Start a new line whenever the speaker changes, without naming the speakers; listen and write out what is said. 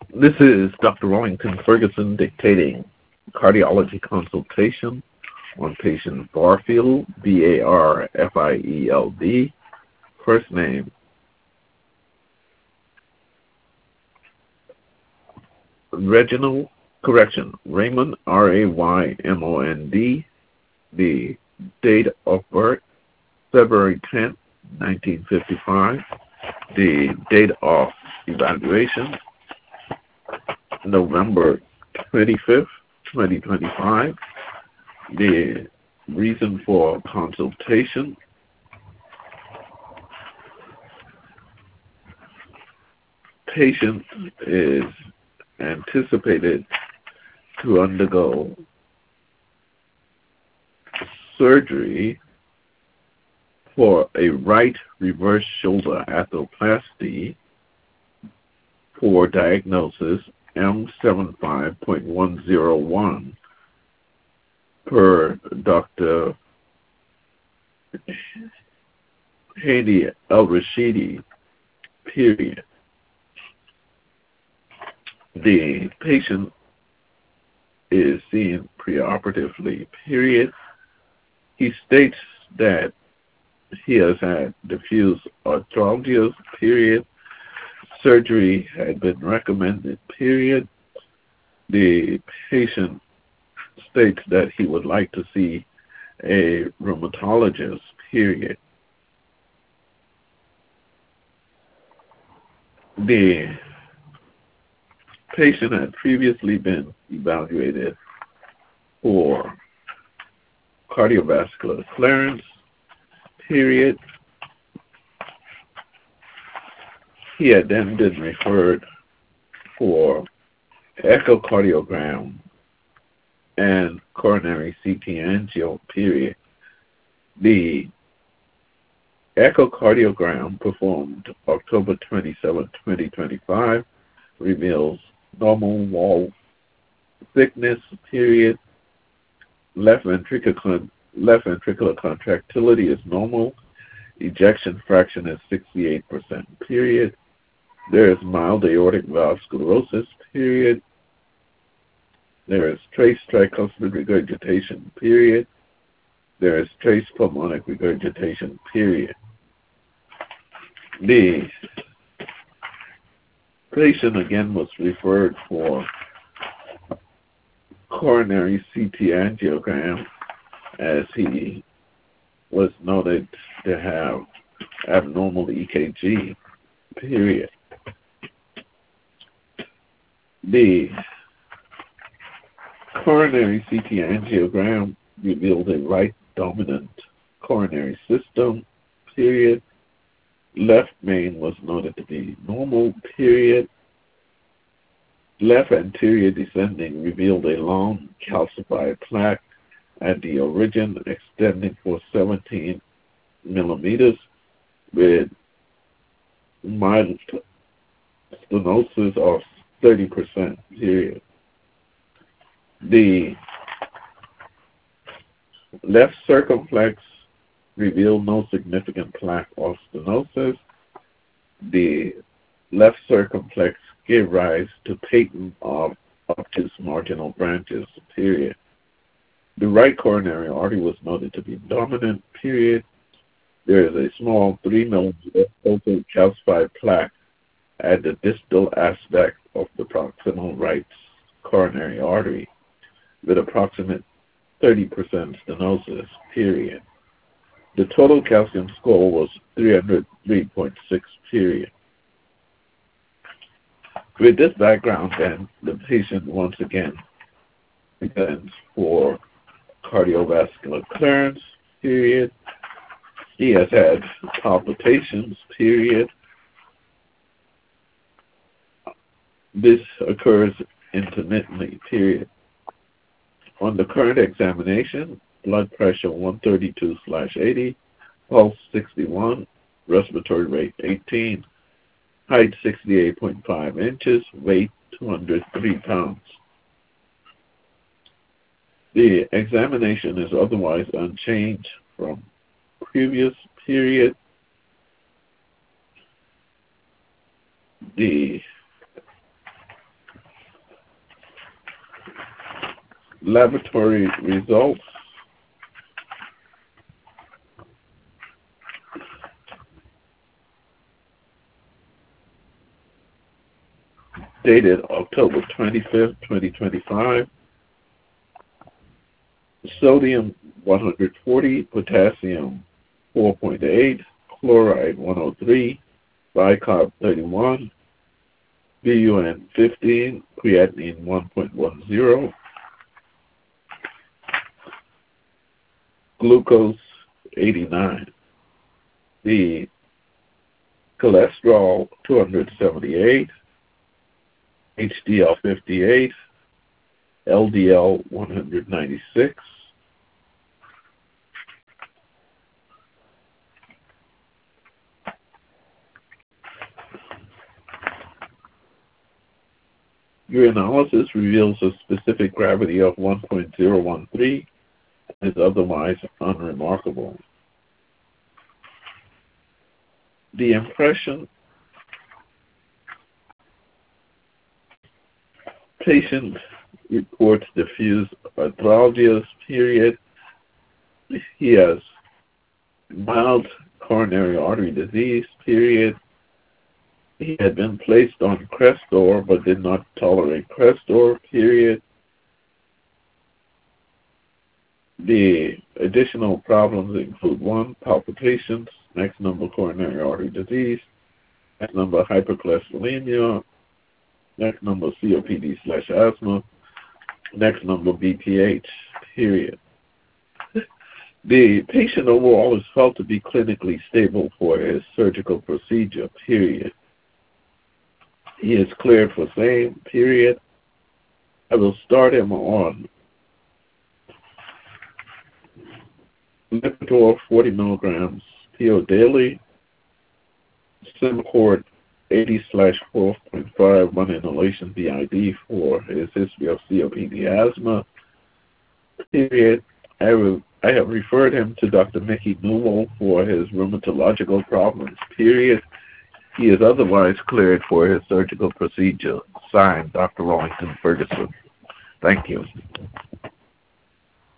This is Dr. Wellington Ferguson dictating cardiology consultation on patient Barfield, Barfield, first name Raymond, Raymond, the date of birth, February 10th, 1955, the date of evaluation, November 25th, 2025, the reason for consultation, patient is anticipated to undergo surgery for a right reverse shoulder arthroplasty for diagnosis M75.101 per Dr. Hadi Al-Rashidi, period. The patient is seen preoperatively, period. He states that he has had diffuse arthralgias, period. Surgery had been recommended, period. The patient states that he would like to see a rheumatologist, period. The patient had previously been evaluated for cardiovascular clearance, period. He had then been referred for echocardiogram and coronary CT angio, period. The echocardiogram performed October 27, 2025 reveals normal wall thickness, period. Left ventricular contractility is normal. Ejection fraction is 68%, period. There is mild aortic valve sclerosis, period. There is trace tricuspid regurgitation, period. There is trace pulmonic regurgitation, period. The patient again was referred for coronary CT angiogram as he was noted to have abnormal EKG, period. The coronary CT angiogram revealed a right dominant coronary system, period. Left main was noted to be normal, period. Left anterior descending revealed a long calcified plaque at the origin extending for 17 millimeters with mild stenosis of 30%, period. The left circumflex revealed no significant plaque or stenosis. The left circumflex gave rise to patent of obtuse marginal branches, period. The right coronary artery was noted to be dominant, period. There is a small 3 millimeter focal calcified plaque at the distal aspect of the proximal right coronary artery with approximate 30% stenosis, period. The total calcium score was 303.6, period. With this background, then, the patient once again begins for cardiovascular clearance, period. He has had palpitations, period. This occurs intermittently, period. On the current examination, blood pressure 132/80, pulse 61, respiratory rate 18, height 68.5 inches, weight 203 pounds. The examination is otherwise unchanged from previous period. The laboratory results dated October 25th, 2025. Sodium 140, potassium 4.8, chloride 103, bicarb 31, BUN 15, creatinine 1.10, glucose 89, the cholesterol 278, HDL 58, LDL 196, urinalysis reveals a specific gravity of 1.013 and is otherwise unremarkable. The impression: patient reports diffuse arthralgias, period. He has mild coronary artery disease, period. He had been placed on Crestor but did not tolerate Crestor, period. The additional problems include 1, palpitations, next number coronary artery disease, next number hypercholesterolemia, next number COPD/asthma, next number BPH, period. The patient overall is felt to be clinically stable for his surgical procedure, period. He is cleared for same, period. I will start him on Lipitor 40 milligrams PO daily, Symbicort 80/12.5 1 inhalation BID for his history of COPD asthma, period. I have referred him to Dr. Mickey Newell for his rheumatological problems, period. He is otherwise cleared for his surgical procedure. Signed, Dr. Wellington Ferguson. Thank you.